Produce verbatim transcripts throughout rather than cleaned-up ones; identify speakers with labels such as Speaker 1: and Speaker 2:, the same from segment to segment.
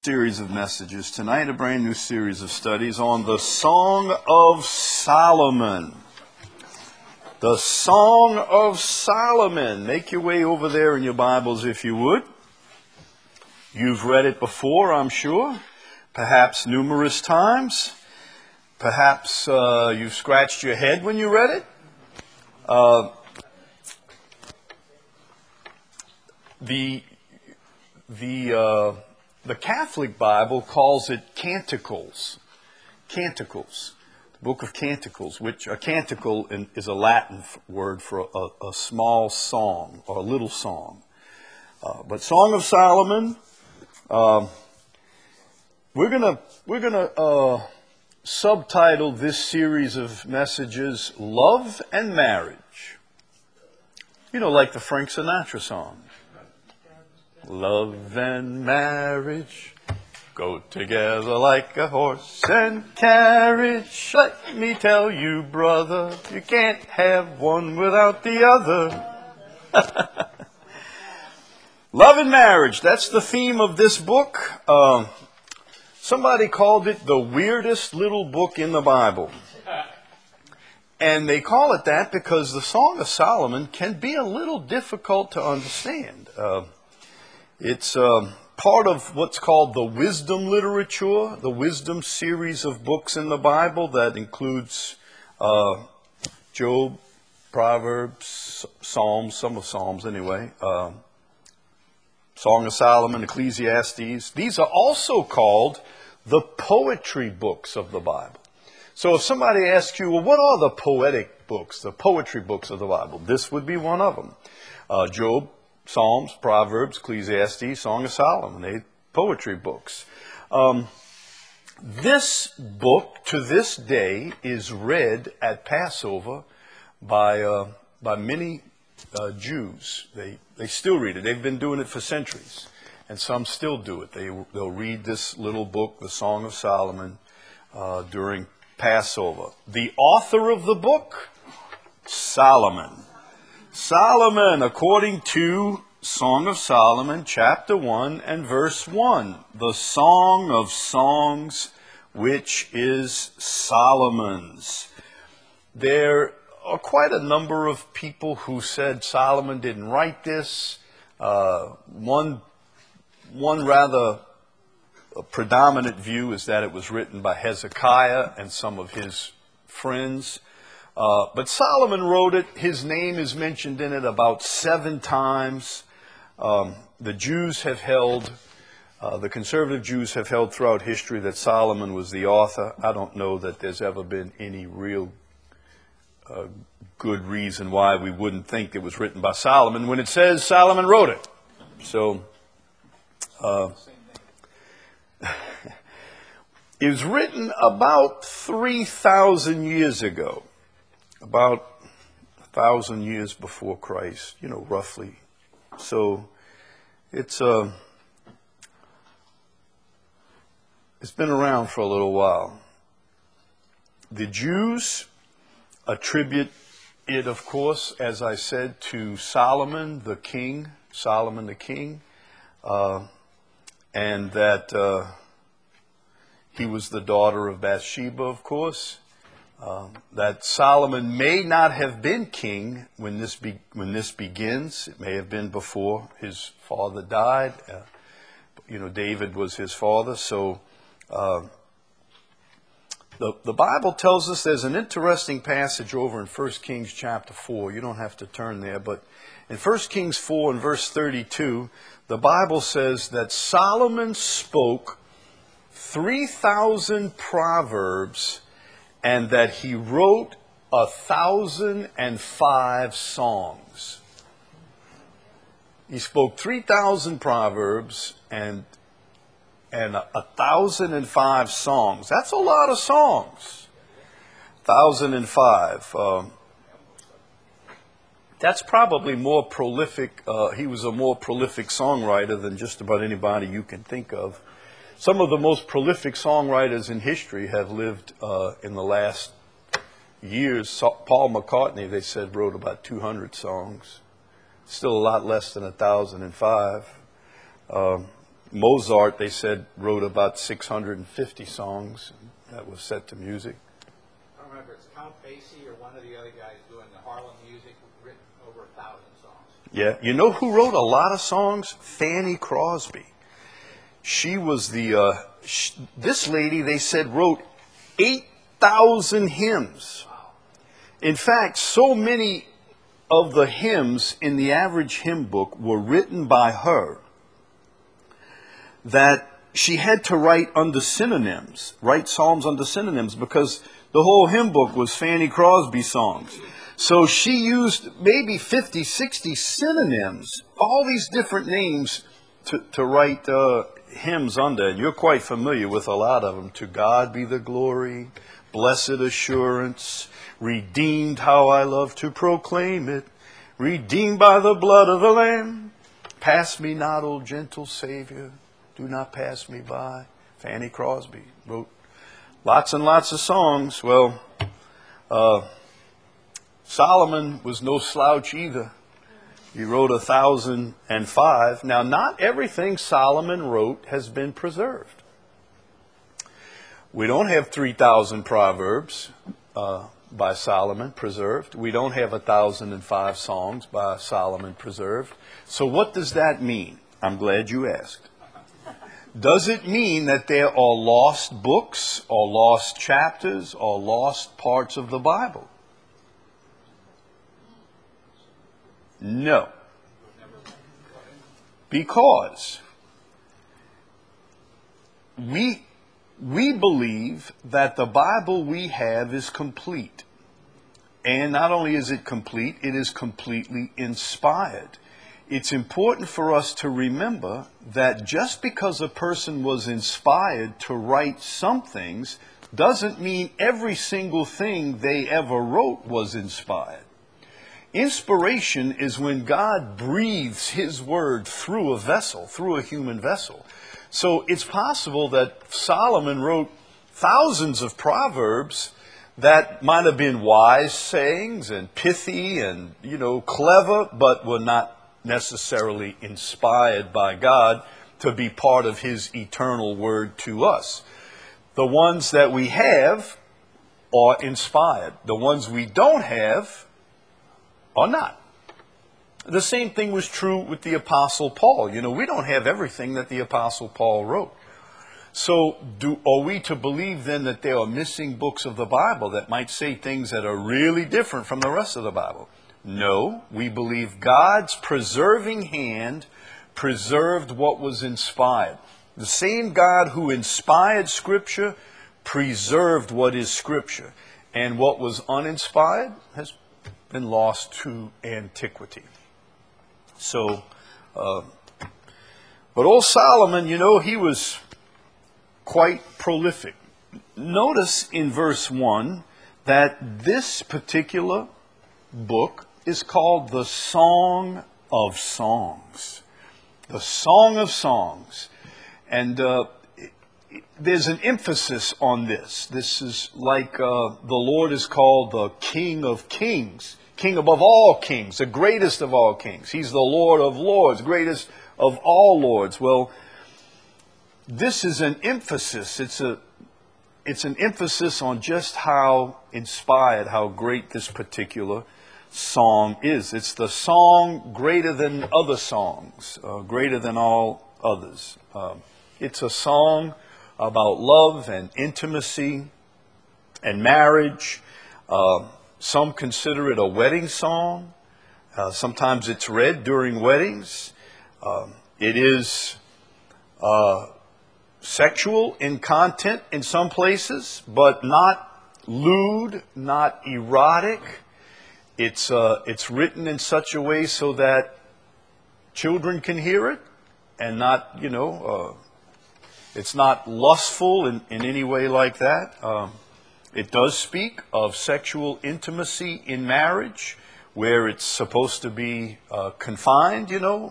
Speaker 1: Series of messages tonight, a brand new series of studies on the Song of Solomon. The Song of Solomon. Make your way over there in your Bibles if you would. You've read it before, I'm sure, perhaps numerous times. Perhaps uh, you've scratched your head when you read it. Uh, the the uh, the Catholic Bible calls it canticles. Canticles. The Book of Canticles, which a canticle in, is a Latin word for a, a small song or a little song. Uh, but Song of Solomon, uh, we're gonna we're gonna uh, subtitle this series of messages "Love and Marriage." You know, like the Frank Sinatra song. Love and marriage go together like a horse and carriage. Let me tell you, brother, you can't have one without the other. Love and marriage, that's the theme of this book. Uh, somebody called it the weirdest little book in the Bible. And they call it that because the Song of Solomon can be a little difficult to understand. Uh, It's uh, part of what's called the wisdom literature, the wisdom series of books in the Bible that includes uh, Job, Proverbs, Psalms, some of Psalms anyway, uh, Song of Solomon, Ecclesiastes. These are also called the poetry books of the Bible. So if somebody asks you, well, what are the poetic books, the poetry books of the Bible? This would be one of them. Uh, Job, Psalms, Proverbs, Ecclesiastes, Song of Solomon, they poetry books. Um, this book, to this day, is read at Passover by uh, by many uh, Jews. They they still read it. They've been doing it for centuries, and some still do it. They they'll read this little book, the Song of Solomon, uh, during Passover. The author of the book, Solomon. Solomon, according to Song of Solomon, chapter one and verse one, the Song of Songs, which is Solomon's. There are quite a number of people who said Solomon didn't write this. Uh, one, one rather predominant view is that it was written by Hezekiah and some of his friends. Uh, but Solomon wrote it. His name is mentioned in it about seven times. Um, the Jews have held, uh, the conservative Jews have held throughout history that Solomon was the author. I don't know that there's ever been any real uh, good reason why we wouldn't think it was written by Solomon when it says Solomon wrote it. So, uh, it was written about three thousand years ago. About a thousand years before Christ, you know, roughly. So it's uh, it's been around for a little while. The Jews attribute it, of course, as I said, to Solomon the king, Solomon the king, uh, and that uh, he was the daughter of Bathsheba, of course. Uh, that Solomon may not have been king when this be, when this begins. It may have been before his father died. Uh, you know, David was his father. So uh, the the Bible tells us there's an interesting passage over in First Kings chapter four. You don't have to turn there, but in First Kings four and verse thirty-two, the Bible says that Solomon spoke three thousand proverbs, and that he wrote a thousand and five songs. He spoke three thousand proverbs and and a, a thousand and five songs. That's a lot of songs. Thousand and five. Um, that's probably more prolific. Uh, he was a more prolific songwriter than just about anybody you can think of. Some of the most prolific songwriters in history have lived uh, in the last years. Paul McCartney, they said, wrote about two hundred songs. Still a lot less than one thousand five. Um, Mozart, they said, wrote about six hundred fifty songs that was set to music.
Speaker 2: I don't remember, it's Count Basie or one of the other guys doing the Harlem music, written over a thousand songs.
Speaker 1: Yeah, you know who wrote a lot of songs? Fanny Crosby. She was the, uh, sh- this lady, they said, wrote eight thousand hymns.
Speaker 2: Wow.
Speaker 1: In fact, so many of the hymns in the average hymn book were written by her that she had to write under synonyms, write psalms under synonyms, because the whole hymn book was Fanny Crosby songs. So she used maybe fifty, sixty synonyms, all these different names to, to write uh, hymns under. And you're quite familiar with a lot of them. To God be the glory, blessed assurance, redeemed, how I love to proclaim it, redeemed by the blood of the Lamb. Pass me not, O gentle Savior, do not pass me by. Fanny Crosby wrote lots and lots of songs. Well, uh, Solomon was no slouch either. He wrote a thousand and five. Now, not everything Solomon wrote has been preserved. We don't have three thousand Proverbs uh, by Solomon preserved. We don't have a thousand and five songs by Solomon preserved. So what does that mean? I'm glad you asked. Does it mean that there are lost books or lost chapters or lost parts of the Bible? No. Because we, we believe that the Bible we have is complete. And not only is it complete, it is completely inspired. It's important for us to remember that just because a person was inspired to write some things doesn't mean every single thing they ever wrote was inspired. Inspiration is when God breathes His word through a vessel, through a human vessel. So it's possible that Solomon wrote thousands of proverbs that might have been wise sayings and pithy and, you know, clever, but were not necessarily inspired by God to be part of His eternal word to us. The ones that we have are inspired. The ones we don't have are not. The same thing was true with the Apostle Paul. You know, we don't have everything that the Apostle Paul wrote. So do, are we to believe then that there are missing books of the Bible that might say things that are really different from the rest of the Bible? No, we believe God's preserving hand preserved what was inspired. The same God who inspired Scripture preserved what is Scripture. And what was uninspired has been lost to antiquity. So, uh, but old Solomon, you know, he was quite prolific. Notice in verse one that this particular book is called the Song of Songs. The Song of Songs. And uh, it, it, there's an emphasis on this. This is like uh, the Lord is called the King of Kings. King above all kings, the greatest of all kings. He's the Lord of lords, greatest of all lords. Well, this is an emphasis. It's a it's an emphasis on just how inspired, how great this particular song is. It's the song greater than other songs, uh, greater than all others. Um, it's a song about love and intimacy and marriage. Uh, some consider it a wedding song. Uh, sometimes it's read during weddings. Um, it is uh, sexual in content in some places, but not lewd, not erotic. It's uh, it's written in such a way so that children can hear it, and not, you know, uh, it's not lustful in, in any way like that. Um, it does speak of sexual intimacy in marriage, where it's supposed to be uh, confined, you know.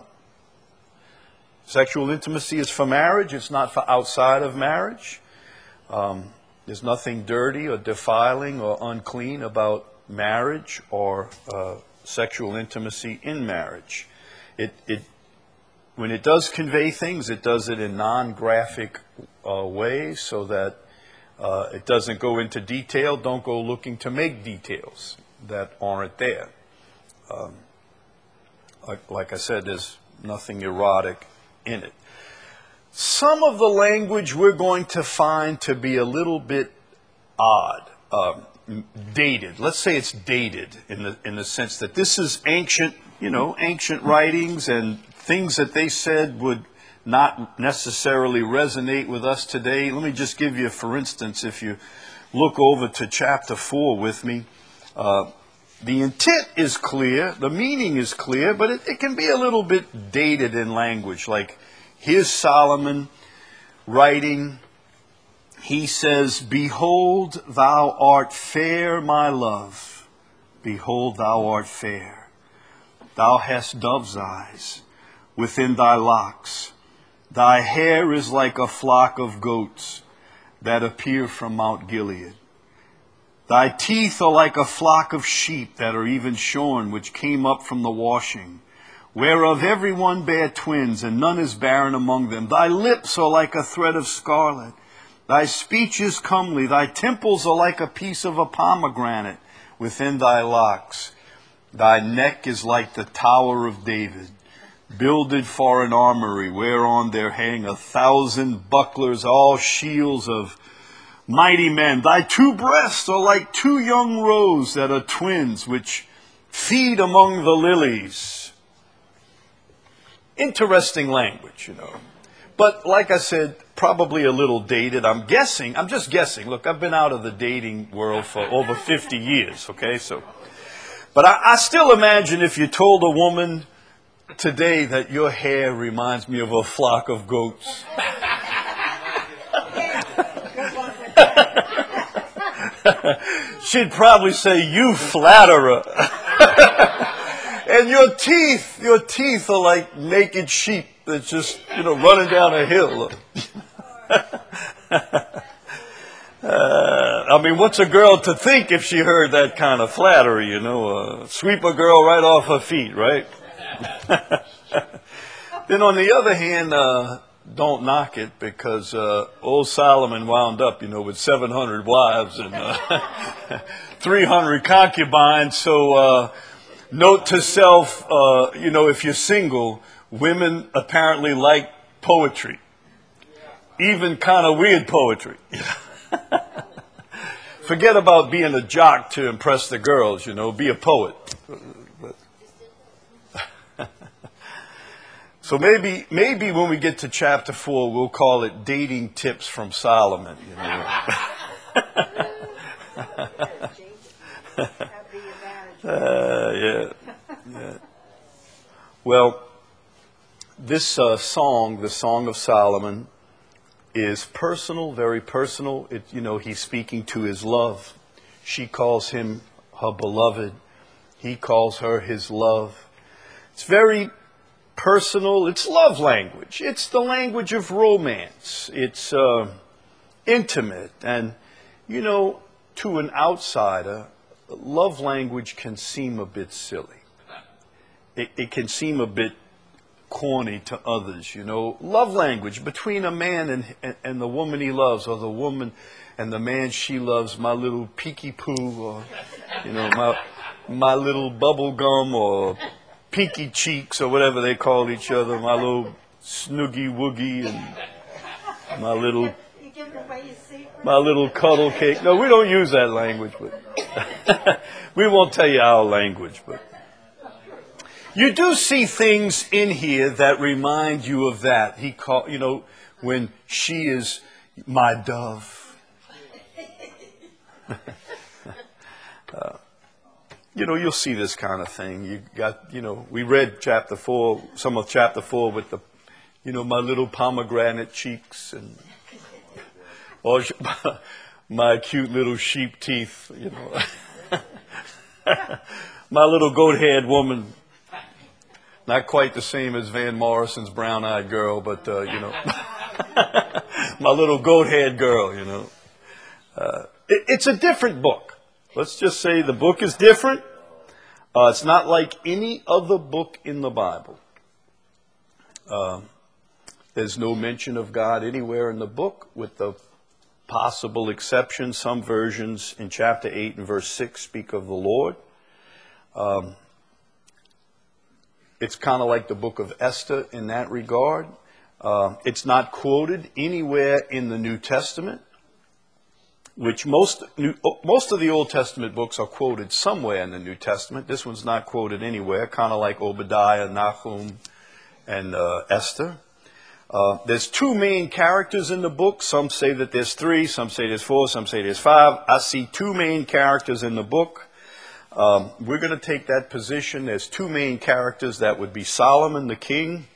Speaker 1: Sexual intimacy is for marriage. It's not for outside of marriage. Um, there's nothing dirty or defiling or unclean about marriage or uh, sexual intimacy in marriage. It, it when it does convey things, it does it in non-graphic uh, ways so that uh, it doesn't go into detail. Don't go looking to make details that aren't there. Um, like, like I said, there's nothing erotic in it. Some of the language we're going to find to be a little bit odd, um, dated. Let's say it's dated in the in the sense that this is ancient, you know, ancient writings, and things that they said would not necessarily resonate with us today. Let me just give you, for instance, if you look over to chapter four with me, uh, the intent is clear, the meaning is clear, but it, it can be a little bit dated in language. Like, here's Solomon writing. He says, "Behold, thou art fair, my love. Behold, thou art fair. Thou hast dove's eyes within thy locks. Thy hair is like a flock of goats that appear from Mount Gilead. Thy teeth are like a flock of sheep that are even shorn, which came up from the washing, whereof every one bare twins, and none is barren among them. Thy lips are like a thread of scarlet. Thy speech is comely. Thy temples are like a piece of a pomegranate within thy locks. Thy neck is like the tower of David, builded for an armory, whereon there hang a thousand bucklers, all shields of mighty men. Thy two breasts are like two young roes that are twins, which feed among the lilies." Interesting language, you know. But like I said, probably a little dated. I'm guessing, I'm just guessing. Look, I've been out of the dating world for over fifty years, okay? So, but I, I still imagine if you told a woman today that your hair reminds me of a flock of goats. She'd probably say, "You flatterer." And your teeth, your teeth are like naked sheep that's just, you know, running down a hill. uh, I mean, what's a girl to think if she heard that kind of flattery, you know? Uh, sweep a girl right off her feet, right? Then on the other hand, uh, don't knock it, because uh, old Solomon wound up, you know, with seven hundred wives and uh, three hundred concubines. So uh, note to self, uh, you know, if you're single, women apparently like poetry, even kind of weird poetry. Forget about being a jock to impress the girls, you know, be a poet. So maybe maybe when we get to chapter four, we'll call it Dating Tips from Solomon. You know? uh, yeah, yeah. Well, this uh, song, the Song of Solomon, is personal, very personal. It, you know, he's speaking to his love. She calls him her beloved. He calls her his love. It's very personal. It's love language. It's the language of romance. It's uh, intimate. And, you know, to an outsider, love language can seem a bit silly. It, it can seem a bit corny to others, you know. Love language between a man and, and, and the woman he loves, or the woman and the man she loves, my little peeky poo, or, you know, my, my little bubble gum, or pinky cheeks, or whatever they call each other, my little snoogie woogie, and my little my little cuddle cake. No, we don't use that language, but we won't tell you our language. But you do see things in here that remind you of that. He call, you know, when she is my dove. uh, You know, you'll see this kind of thing. You got, you know, we read chapter four, some of chapter four with the, you know, my little pomegranate cheeks, and or my cute little sheep teeth, you know. My little goat-haired woman. Not quite the same as Van Morrison's brown-eyed girl, but, uh, you know. My little goat-haired girl, you know. Uh, it, it's a different book. Let's just say the book is different. Uh, it's not like any other book in the Bible. Uh, there's no mention of God anywhere in the book, with the possible exception. Some versions in chapter eight and verse six speak of the Lord. Um, it's kind of like the book of Esther in that regard. Uh, it's not quoted anywhere in the New Testament, which most new, most of the Old Testament books are quoted somewhere in the New Testament. This one's not quoted anywhere, kind of like Obadiah, Nahum, and uh, Esther. Uh, there's two main characters in the book. Some say that there's three, some say there's four, some say there's five. I see two main characters in the book. Um, we're going to take that position. There's two main characters. That would be Solomon the king,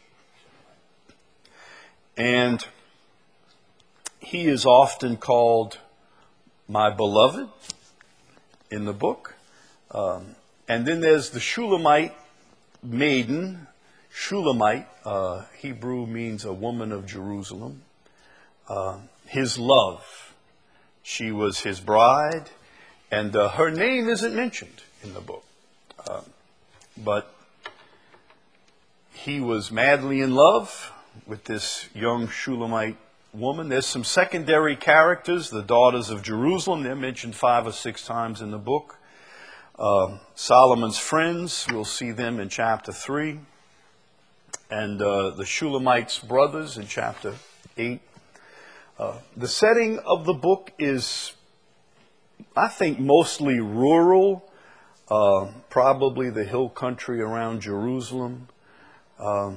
Speaker 1: and he is often called my beloved in the book. Um, and then there's the Shulamite maiden. Shulamite, uh, Hebrew means a woman of Jerusalem. Uh, his love. She was his bride, and uh, her name isn't mentioned in the book. Uh, but he was madly in love with this young Shulamite woman. There's some secondary characters, the daughters of Jerusalem. They're mentioned five or six times in the book. Uh, Solomon's friends, we'll see them in chapter three. And uh, the Shulamite's brothers in chapter eight. Uh, the setting of the book is, I think, mostly rural, uh, probably the hill country around Jerusalem. Um,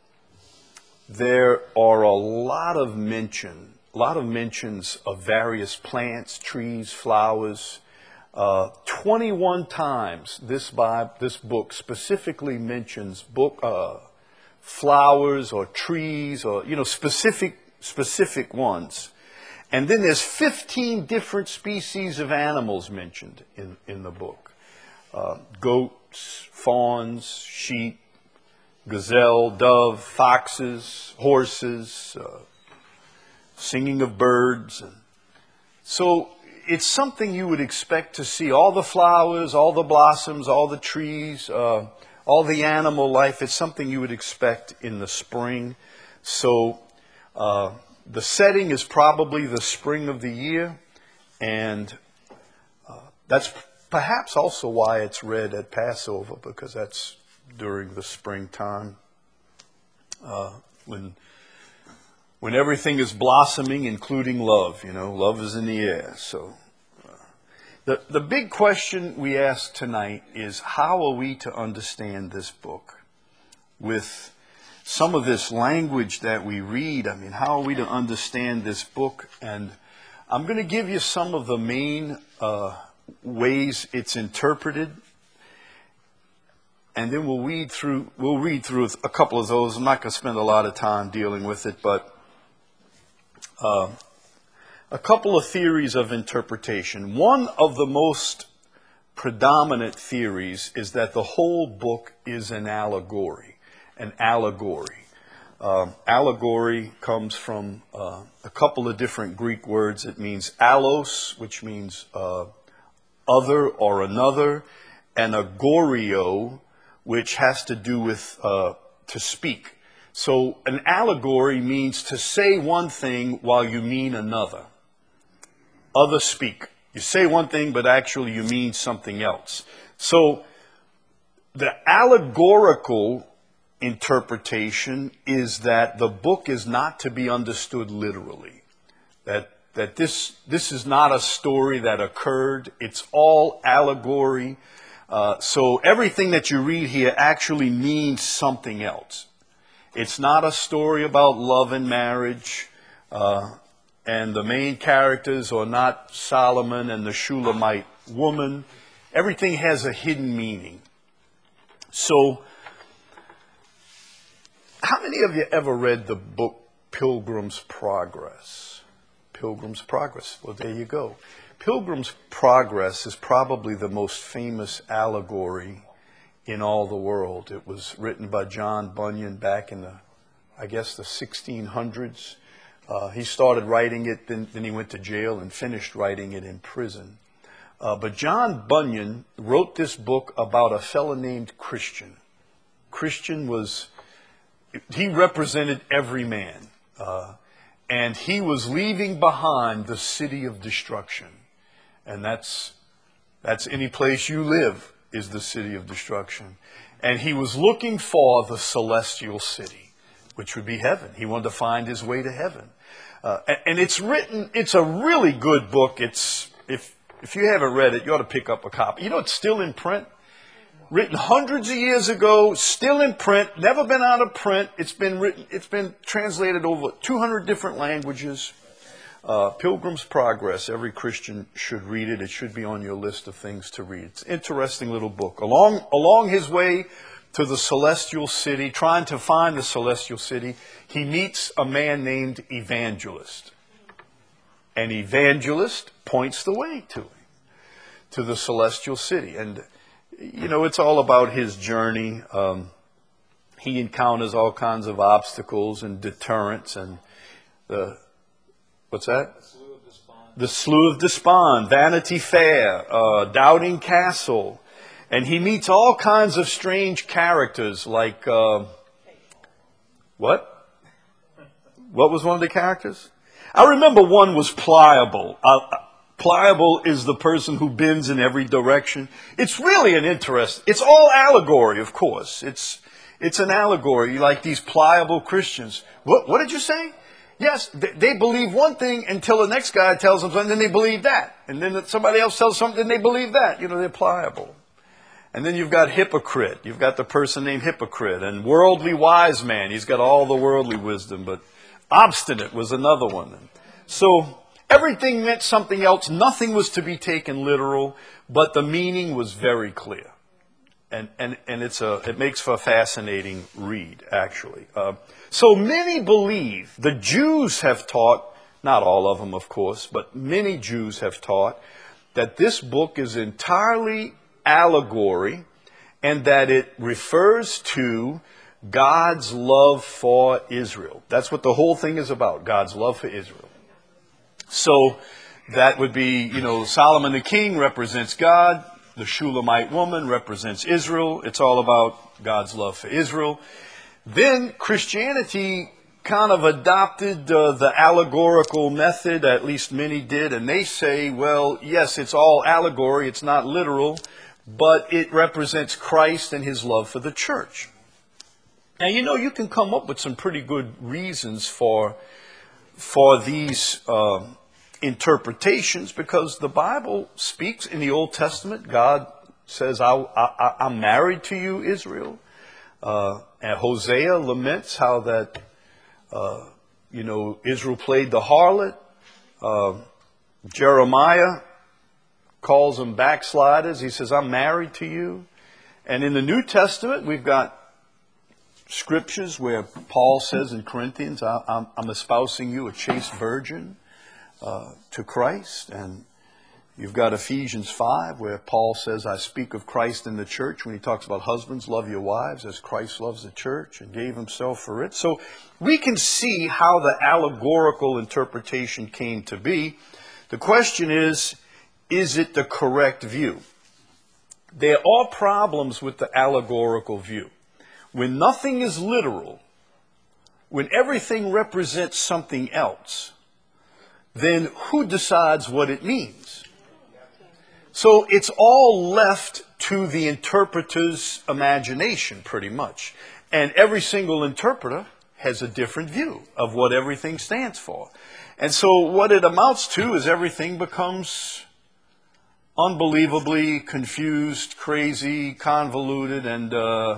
Speaker 1: there are a lot of mention, a lot of mentions of various plants, trees, flowers. Uh, twenty-one times this Bible, this book specifically mentions book. Uh, flowers or trees or, you know, specific specific ones. And then there's fifteen different species of animals mentioned in, in the book. Uh, goats, fawns, sheep, gazelle, dove, foxes, horses, uh, singing of birds. And so it's something you would expect to see. All the flowers, all the blossoms, all the trees, uh, all the animal life. It's something you would expect in the spring. So uh, the setting is probably the spring of the year, and uh, that's perhaps also why it's read at Passover, because that's during the springtime, uh, when when everything is blossoming, including love. You know, love is in the air. So. The, the big question we ask tonight is, how are we to understand this book? With some of this language that we read, I mean, how are we to understand this book? And I'm going to give you some of the main uh, ways it's interpreted. And then we'll read through, we'll read through a couple of those. I'm not going to spend a lot of time dealing with it, but uh, a couple of theories of interpretation. One of the most predominant theories is that the whole book is an allegory. An allegory. Um, allegory comes from uh, a couple of different Greek words. It means allos, which means uh, other or another, and agorio, which has to do with uh, to speak. So an allegory means to say one thing while you mean another. Other speak. You say one thing, but actually you mean something else. So the allegorical interpretation is that the book is not to be understood literally. That that this this is not a story that occurred. It's all allegory. Uh, so everything that you read here actually means something else. It's not a story about love and marriage. Uh, And the main characters are not Solomon and the Shulamite woman. Everything has a hidden meaning. So, how many of you ever read the book Pilgrim's Progress? Pilgrim's Progress. Well, there you go. Pilgrim's Progress is probably the most famous allegory in all the world. It was written by John Bunyan back in the, I guess, the sixteen hundreds. Uh, he started writing it, then, then he went to jail and finished writing it in prison. Uh, but John Bunyan wrote this book about a fellow named Christian. Christian was he represented every man. Uh, and he was leaving behind the city of destruction. And that's, that's any place you live is the city of destruction. And he was looking for the celestial city, which would be heaven. He wanted to find his way to heaven. Uh, and, and it's written, it's a really good book. It's, if, if you haven't read it, you ought to pick up a copy. You know, it's still in print. Written hundreds of years ago, still in print, never been out of print. It's been written, it's been translated over two hundred different languages. Uh, Pilgrim's Progress. Every Christian should read it. It should be on your list of things to read. It's an interesting little book. Along, along his way to the celestial city, trying to find the celestial city, he meets a man named Evangelist. And Evangelist points the way to him, to the celestial city. And you know, it's all about his journey. Um, he encounters all kinds of obstacles and deterrents and the, what's that? The Slough of Despond. The Slough of Despond, Vanity Fair, uh, Doubting Castle. And he meets all kinds of strange characters like, uh, what? What was one of the characters? I remember one was Pliable. Uh, Pliable is the person who bends in every direction. It's really an interest. It's all allegory, of course. It's it's an allegory, like these pliable Christians. What what did you say? Yes, they, they believe one thing until the next guy tells them something, then they believe that. And then somebody else tells something, then they believe that. You know, they're pliable. And then you've got hypocrite. You've got the person named Hypocrite. And worldly wise man. He's got all the worldly wisdom. But obstinate was another one. So everything meant something else. Nothing was to be taken literal, but the meaning was very clear. And and, and it's a it makes for a fascinating read, actually. Uh, so many believe, the Jews have taught, not all of them, of course, but many Jews have taught that this book is entirely allegory and that it refers to God's love for Israel. That's what the whole thing is about, God's love for Israel. So that would be, you know, Solomon the king represents God. The Shulamite woman represents Israel. It's all about God's love for Israel. Then Christianity kind of adopted uh, the allegorical method, at least many did, and they say, well, yes, it's all allegory, it's not literal, but it represents Christ and his love for the church. Now, you know, you can come up with some pretty good reasons for, for these uh, interpretations, because the Bible speaks in the Old Testament. God says, I, I, I'm married to you, Israel. Uh, and Hosea laments how that, uh, you know, Israel played the harlot. Uh, Jeremiah calls them backsliders. He says, I'm married to you. And in the New Testament, we've got scriptures where Paul says in Corinthians, I, I'm, I'm espousing you a chaste virgin uh, to Christ. And you've got Ephesians five where Paul says, I speak of Christ in the church, when he talks about husbands, love your wives as Christ loves the church and gave himself for it. So we can see how the allegorical interpretation came to be. The question is, is it the correct view? There are problems with the allegorical view. When nothing is literal, when everything represents something else, then who decides what it means? So it's all left to the interpreter's imagination, pretty much. And every single interpreter has a different view of what everything stands for. And so what it amounts to is everything becomes unbelievably confused, crazy, convoluted, and uh,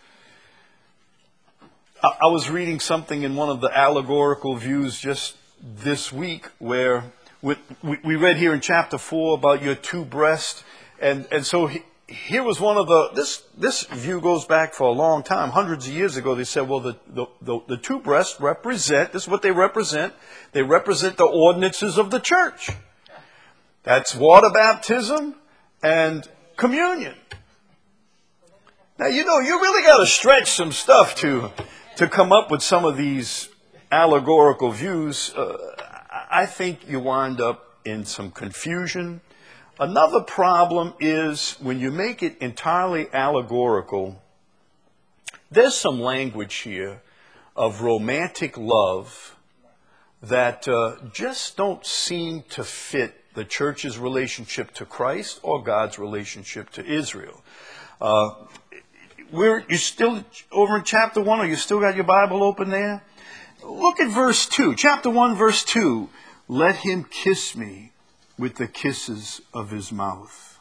Speaker 1: I, I was reading something in one of the allegorical views just this week where we, we read here in chapter four about your two breasts, and, and so he, here was one of the, this this view goes back for a long time, hundreds of years ago. They said, well, the, the, the, the two breasts represent, this is what they represent, they represent the ordinances of the church. That's water baptism and communion. Now, you know, you really got to stretch some stuff to, to come up with some of these allegorical views. Uh, I think you wind up in some confusion. Another problem is when you make it entirely allegorical, there's some language here of romantic love that uh, just don't seem to fit the church's relationship to Christ or God's relationship to Israel. Uh, we're, you still over in chapter one, or you still got your Bible open there? Look at verse two. Chapter one, verse two. Let him kiss me with the kisses of his mouth.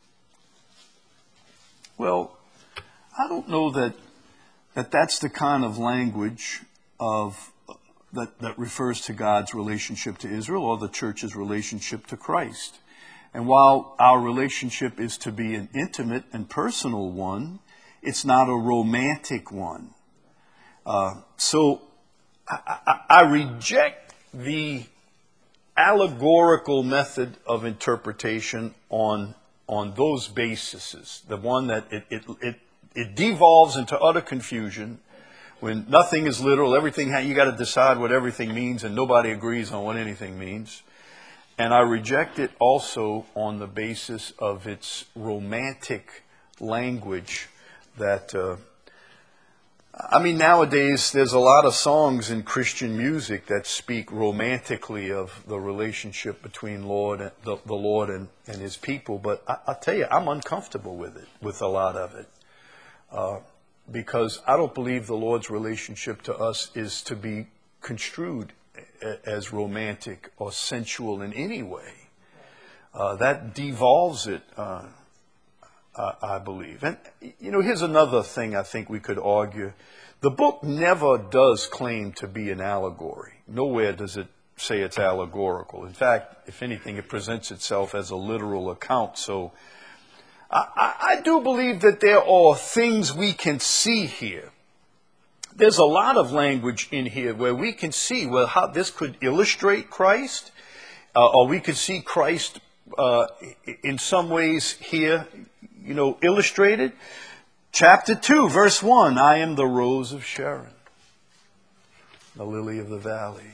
Speaker 1: Well, I don't know that that that's the kind of language of that, that refers to God's relationship to Israel or the church's relationship to Christ. And while our relationship is to be an intimate and personal one, it's not a romantic one. Uh, so I, I, I reject the allegorical method of interpretation on on those bases. The one that it it it, it devolves into utter confusion when nothing is literal. Everything you got to decide what everything means, and nobody agrees on what anything means. And I reject it also on the basis of its romantic language. That uh, I mean, nowadays there's a lot of songs in Christian music that speak romantically of the relationship between Lord and the, the Lord and, and His people. But I, I'll tell you, I'm uncomfortable with it, with a lot of it, uh, because I don't believe the Lord's relationship to us is to be construed as romantic or sensual in any way. Uh, that devolves it. Uh, I believe. And, you know, here's another thing I think we could argue. The book never does claim to be an allegory. Nowhere does it say it's allegorical. In fact, if anything, it presents itself as a literal account. So I, I, I do believe that there are things we can see here. There's a lot of language in here where we can see, well, how this could illustrate Christ, uh, or we could see Christ uh, in some ways here, you know, illustrated. Chapter two, verse one, I am the rose of Sharon, the lily of the valley.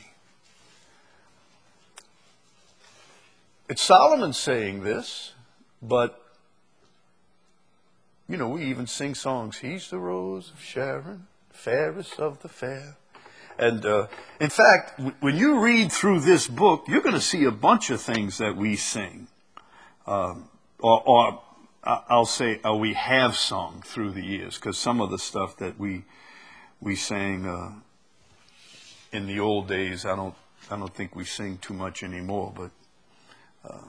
Speaker 1: It's Solomon saying this, but, you know, we even sing songs. He's the rose of Sharon, fairest of the fair. And uh, in fact, w- when you read through this book, you're going to see a bunch of things that we sing. Um, or, or I'll say uh, we have sung through the years, because some of the stuff that we we sang uh, in the old days, I don't I don't think we sing too much anymore. But uh,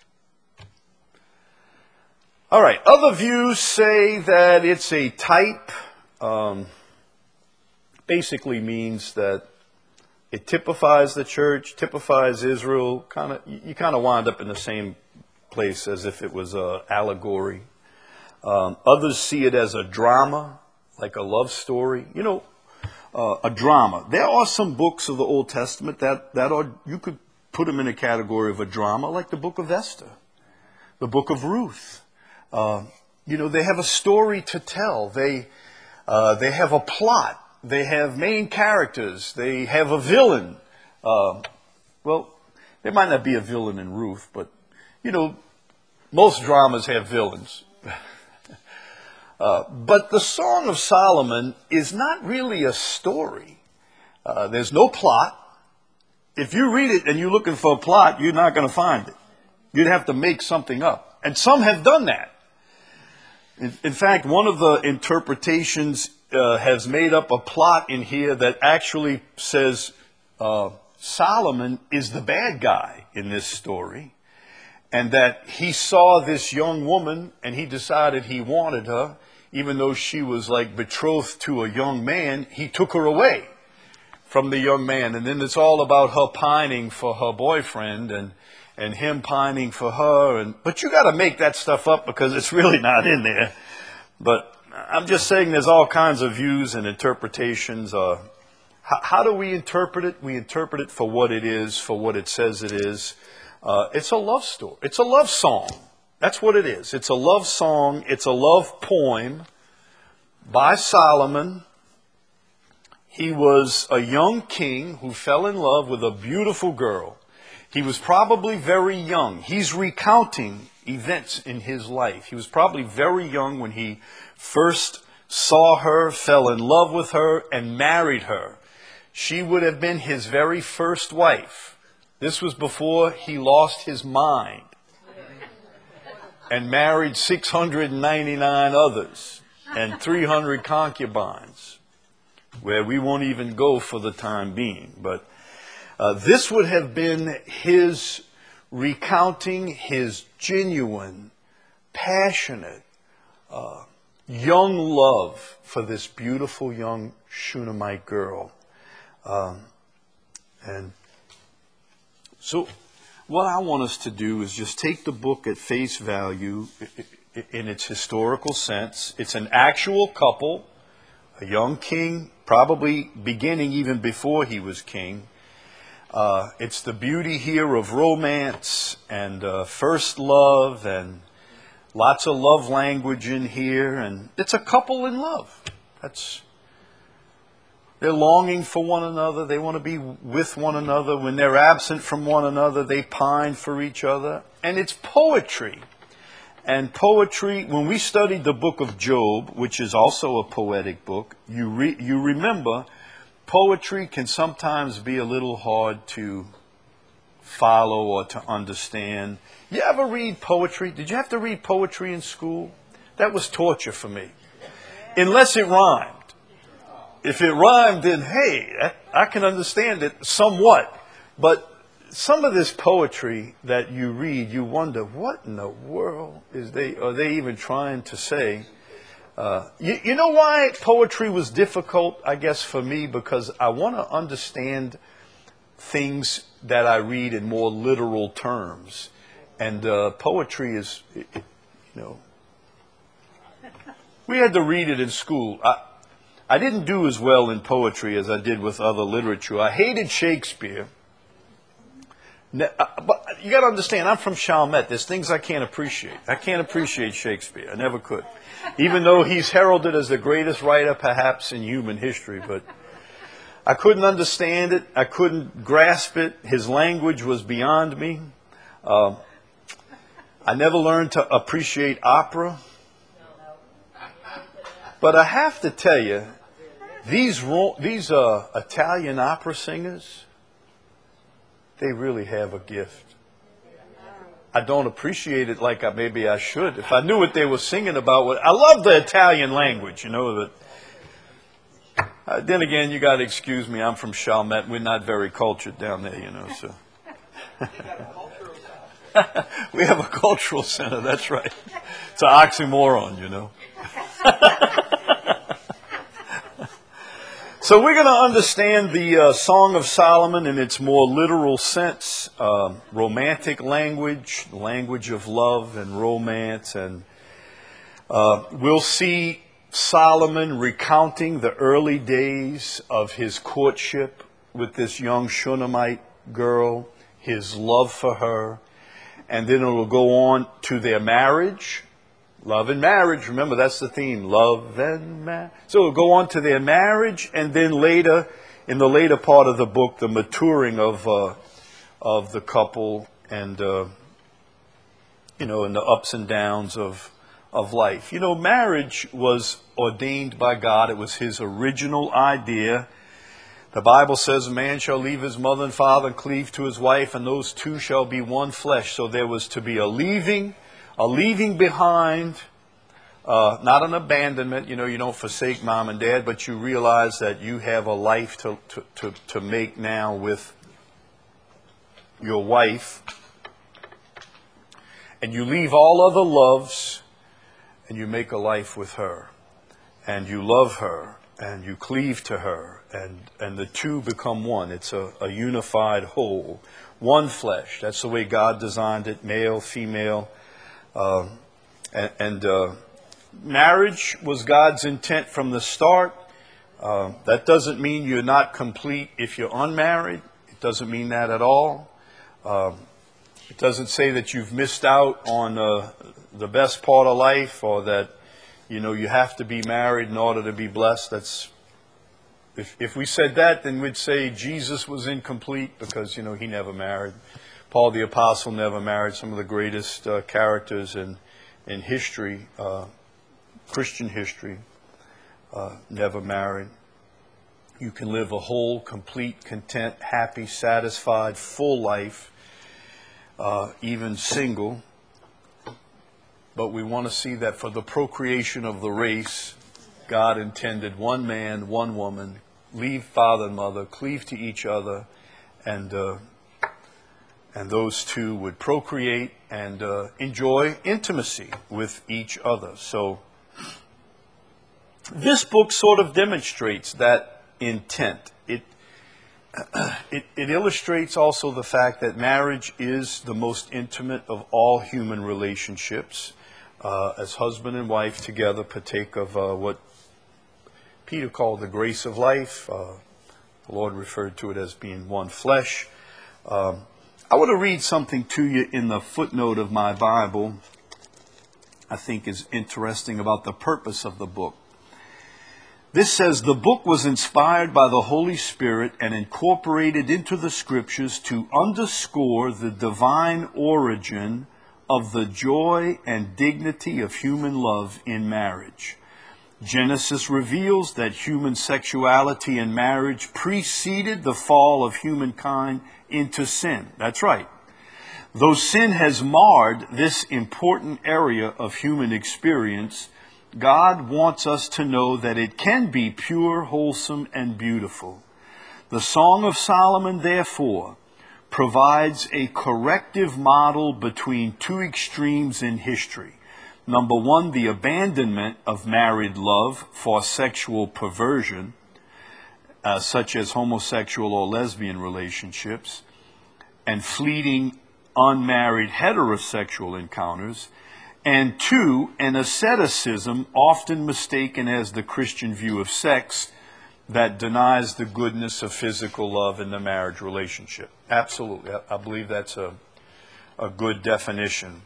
Speaker 1: all right, other views say that it's a type. Um, basically means that it typifies the church, typifies Israel. Kind of, you kind of wind up in the same place as if it was an allegory. Um, others see it as a drama, like a love story. You know, uh, a drama. There are some books of the Old Testament that, that are, you could put them in a category of a drama, like the book of Esther, the book of Ruth. Uh, you know, they have a story to tell. They, uh, they have a plot. They have main characters. They have a villain. Uh, well, there might not be a villain in Ruth, but you know, most dramas have villains. uh, but the Song of Solomon is not really a story. Uh, there's no plot. If you read it and you're looking for a plot, you're not going to find it. You'd have to make something up. And some have done that. In, in fact, one of the interpretations uh, has made up a plot in here that actually says uh, Solomon is the bad guy in this story. And that he saw this young woman and he decided he wanted her, even though she was like betrothed to a young man. He took her away from the young man. And then it's all about her pining for her boyfriend and, and him pining for her. And, but you got to make that stuff up because it's really not in there. But I'm just saying there's all kinds of views and interpretations. Uh, how, how do we interpret it? We interpret it for what it is, for what it says it is. Uh, it's a love story. It's a love song. That's what it is. It's a love song. It's a love poem by Solomon. He was a young king who fell in love with a beautiful girl. He was probably very young. He's recounting events in his life. He was probably very young when he first saw her, fell in love with her, and married her. She would have been his very first wife. This was before he lost his mind and married six hundred ninety-nine others and three hundred concubines, where we won't even go for the time being. But uh, this would have been his recounting his genuine, passionate, uh, young love for this beautiful young Shunammite girl. Um, and so what I want us to do is just take the book at face value in its historical sense. It's an actual couple, a young king, probably beginning even before he was king. Uh, it's the beauty here of romance and uh, first love, and lots of love language in here. And it's a couple in love. That's They're longing for one another. They want to be with one another. When they're absent from one another, they pine for each other. And it's poetry. And poetry, when we studied the book of Job, which is also a poetic book, you re, you remember poetry can sometimes be a little hard to follow or to understand. You ever read poetry? Did you have to read poetry in school? That was torture for me. Unless it rhymed. If it rhymed, then hey, I can understand it somewhat. But some of this poetry that you read, you wonder, what in the world is they are they even trying to say? Uh, you, you know why poetry was difficult, I guess, for me? Because I want to understand things that I read in more literal terms. And uh, poetry is, you know, we had to read it in school. I, I didn't do as well in poetry as I did with other literature. I hated Shakespeare. But you got to understand, I'm from Chalmette. There's things I can't appreciate. I can't appreciate Shakespeare. I never could. Even though he's heralded as the greatest writer perhaps in human history. But I couldn't understand it. I couldn't grasp it. His language was beyond me. Uh, I never learned to appreciate opera. But I have to tell you, these, these uh, Italian opera singers, they really have a gift. I don't appreciate it like I, maybe I should. If I knew what they were singing about, I love the Italian language, you know. But uh, then again, you got to excuse me. I'm from Chalmette. We're not very cultured down there, you know. So we have a cultural center. That's right. It's an oxymoron, you know. So we're going to understand the uh, Song of Solomon in its more literal sense, uh, romantic language, language of love and romance. And uh, we'll see Solomon recounting the early days of his courtship with this young Shunammite girl, his love for her. And then it will go on to their marriage. Love and marriage, remember that's the theme, love and marriage. So we'll go on to their marriage, and then later, in the later part of the book, the maturing of uh, of the couple, and uh, you know, and the ups and downs of of life. You know, marriage was ordained by God. It was His original idea. The Bible says, a man shall leave his mother and father and cleave to his wife, and those two shall be one flesh. So there was to be a leaving. A leaving behind, uh, not an abandonment. You know, you don't forsake mom and dad, but you realize that you have a life to, to, to, to make now with your wife. And you leave all other loves, and you make a life with her. And you love her, and you cleave to her, and, and the two become one. It's a, a unified whole. One flesh. That's the way God designed it, male, female. Uh, and and uh, marriage was God's intent from the start. Uh, that doesn't mean you're not complete if you're unmarried. It doesn't mean that at all. Uh, it doesn't say that you've missed out on uh, the best part of life, or that you know you have to be married in order to be blessed. That's if if we said that, then we'd say Jesus was incomplete because you know he never married. Paul the Apostle never married. Some of the greatest uh, characters in in history, uh, Christian history, uh, never married. You can live a whole, complete, content, happy, satisfied, full life, uh, even single. But we want to see that for the procreation of the race, God intended one man, one woman, leave father and mother, cleave to each other, and uh, and those two would procreate and uh, enjoy intimacy with each other. So this book sort of demonstrates that intent. It, it, it illustrates also the fact that marriage is the most intimate of all human relationships. Uh, as husband and wife together partake of uh, what Peter called the grace of life. Uh, the Lord referred to it as being one flesh. Um, I want to read something to you in the footnote of my Bible I think is interesting about the purpose of the book. This says, the book was inspired by the Holy Spirit and incorporated into the Scriptures to underscore the divine origin of the joy and dignity of human love in marriage. Genesis reveals that human sexuality in marriage preceded the fall of humankind into sin. That's right. Though sin has marred this important area of human experience, God wants us to know that it can be pure, wholesome, and beautiful. The Song of Solomon, therefore, provides a corrective model between two extremes in history. Number one, the abandonment of married love for sexual perversion, uh, such as homosexual or lesbian relationships, and fleeting unmarried heterosexual encounters. And two, an asceticism often mistaken as the Christian view of sex that denies the goodness of physical love in the marriage relationship. Absolutely. I, I believe that's a, a good definition.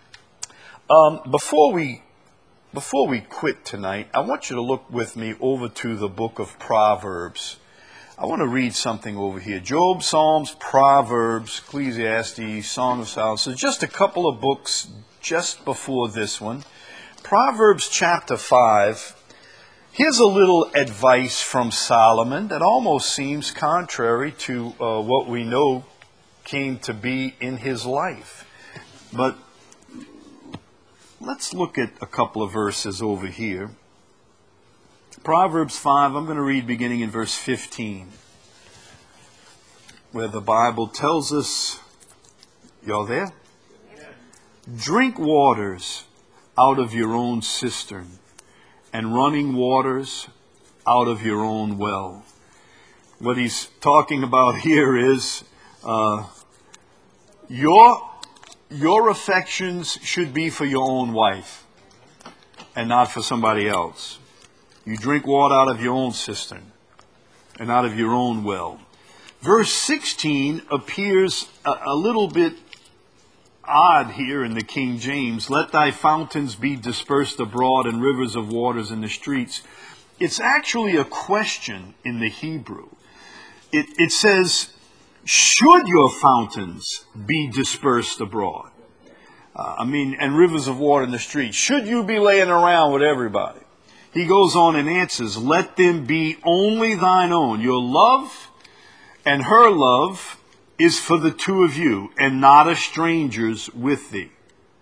Speaker 1: Um, before we before we quit tonight, I want you to look with me over to the book of Proverbs. I want to read something over here. Job, Psalms, Proverbs, Ecclesiastes, Song of Solomon. So just a couple of books just before this one. Proverbs chapter five. Here's a little advice from Solomon that almost seems contrary to uh, what we know came to be in his life. But let's look at a couple of verses over here. Proverbs five, I'm going to read beginning in verse fifteen, where the Bible tells us, y'all there? Yeah. Drink waters out of your own cistern, and running waters out of your own well. What he's talking about here is uh, your, your affections should be for your own wife and not for somebody else. You drink water out of your own cistern and out of your own well. Verse sixteen appears a, a little bit odd here in the King James. Let thy fountains be dispersed abroad and rivers of waters in the streets. It's actually a question in the Hebrew. It, it says, should your fountains be dispersed abroad? Uh, I mean, and rivers of water in the streets. Should you be laying around with everybody? He goes on and answers, let them be only thine own. Your love and her love is for the two of you, and not a stranger's with thee.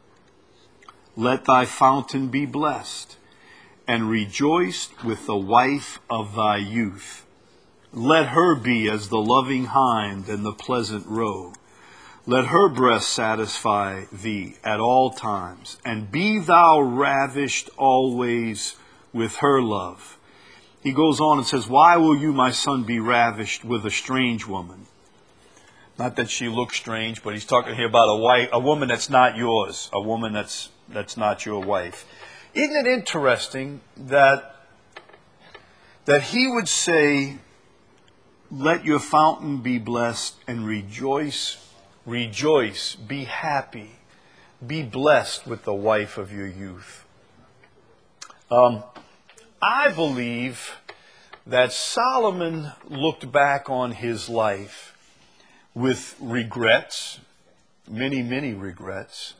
Speaker 1: Let thy fountain be blessed, and rejoice with the wife of thy youth. Let her be as the loving hind and the pleasant roe. Let her breast satisfy thee at all times, and be thou ravished always with her love. He goes on and says, why will you, my son, be ravished with a strange woman? Not that she looks strange, but he's talking here about a wife, a woman that's not yours, a woman that's that's not your wife. Isn't it interesting that that he would say, let your fountain be blessed and rejoice, rejoice, be happy, be blessed with the wife of your youth. Um, I believe that Solomon looked back on his life with regrets, many, many regrets,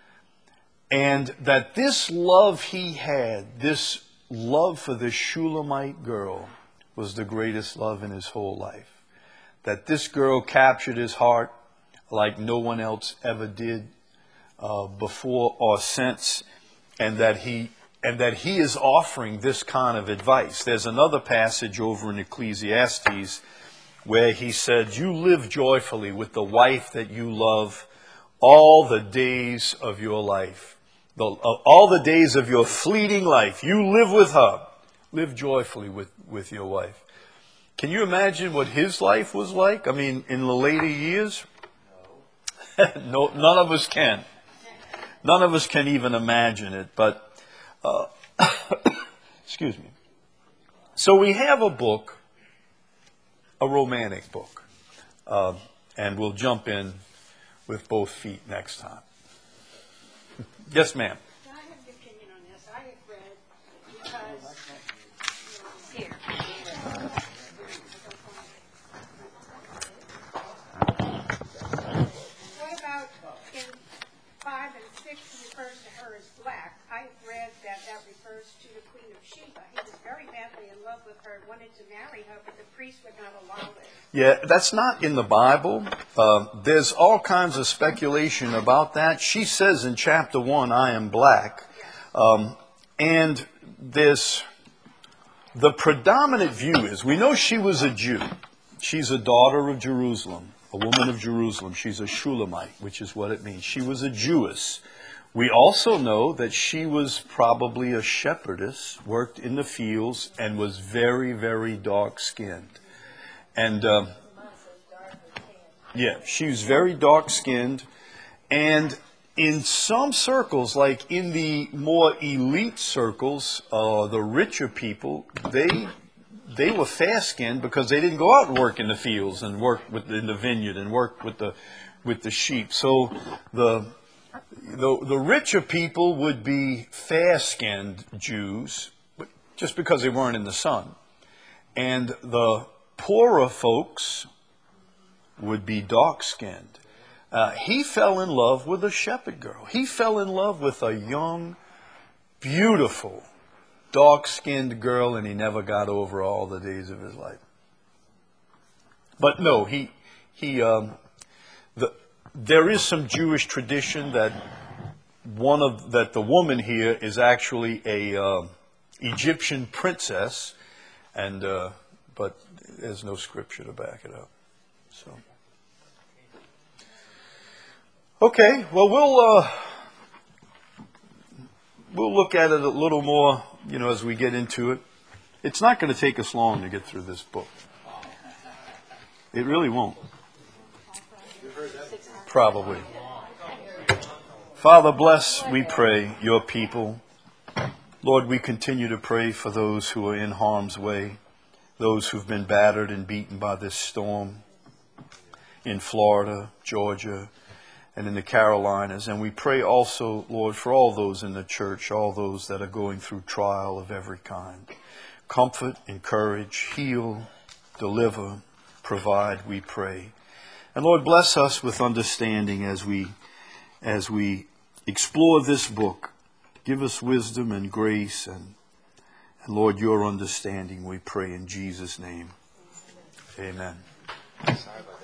Speaker 1: and that this love he had, this love for this Shulamite girl, was the greatest love in his whole life. That this girl captured his heart like no one else ever did uh, before or since, and that he and that he is offering this kind of advice. There's another passage over in Ecclesiastes where he said, "You live joyfully with the wife that you love all the days of your life. The, uh, all the days of your fleeting life, you live with her. Live joyfully with, with your wife." Can you imagine what his life was like? I mean, in the later years? No, none of us can. None of us can even imagine it. But, uh, excuse me. So we have a book, a romantic book. Uh, and we'll jump in with both feet next time. Yes, ma'am.
Speaker 3: I have an opinion on this. I have read because here. What about in five and six refers to her as black? I have read that that refers to the Queen of Sheba. He was very madly in love with her, wanted to marry her, but the priest would not allow it.
Speaker 1: Yeah, that's not in the Bible. Uh, there's all kinds of speculation about that. She says in chapter one, "I am black." Um, and there's the predominant view is, we know she was a Jew. She's a daughter of Jerusalem, a woman of Jerusalem. She's a Shulamite, which is what it means. She was a Jewess. We also know that she was probably a shepherdess, worked in the fields, and was very, very dark-skinned. And, uh, yeah, she was very dark-skinned. And in some circles, like in the more elite circles, uh, the richer people, they they were fair-skinned because they didn't go out and work in the fields and work with, in the vineyard and work with the with the sheep. So the the the richer people would be fair-skinned Jews, just because they weren't in the sun, and the poorer folks would be dark-skinned. Uh, he fell in love with a shepherd girl. He fell in love with a young, beautiful, dark-skinned girl, and he never got over all the days of his life. But no, he he um, the there is some Jewish tradition that one of that the woman here is actually a uh, Egyptian princess, and uh, but there's no scripture to back it up. So. Okay, well, we'll uh, we'll look at it a little more, you know, as we get into it. It's not going to take us long to get through this book. It really won't. Probably. Father, bless, we pray, your people. Lord, we continue to pray for those who are in harm's way, those who've been battered and beaten by this storm in Florida, Georgia, and in the Carolinas. And we pray also, Lord, for all those in the church, all those that are going through trial of every kind. Comfort, encourage, heal, deliver, provide, we pray. And Lord, bless us with understanding as we as we explore this book. Give us wisdom and grace and, and Lord, your understanding, we pray in Jesus' name. Amen.
Speaker 2: Sorry about